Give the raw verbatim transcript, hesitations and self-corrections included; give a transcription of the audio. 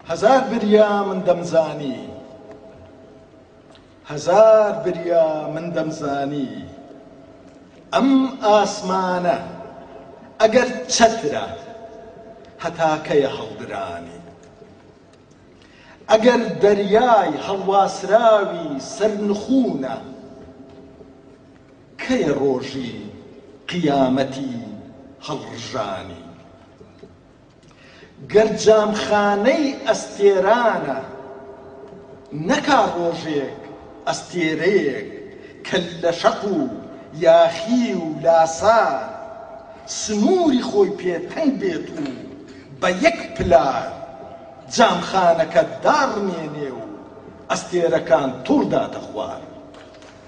هەزار بریا من دەمزانی، هەزار بریا من دەمزانی، ئەم ئاسمانە ئەگەر چەترە هەتاکەیە هەڵدرانی، ئەگەر دەریای هەڵواسراوی سەرنخونە کەیە ڕۆژی قیامەتی هەڵڕژانی، گەر جامخانەی ئەستێرانە نەکا ڕۆژێک ئەستێرەیەک کە لە شەق و یاخی و لاسار سنووری خۆی پێتەنگ بێت و بە یەک پلار جامخانەکە داڕمێنێ و ئەستێرەکان توڕداتە خوار.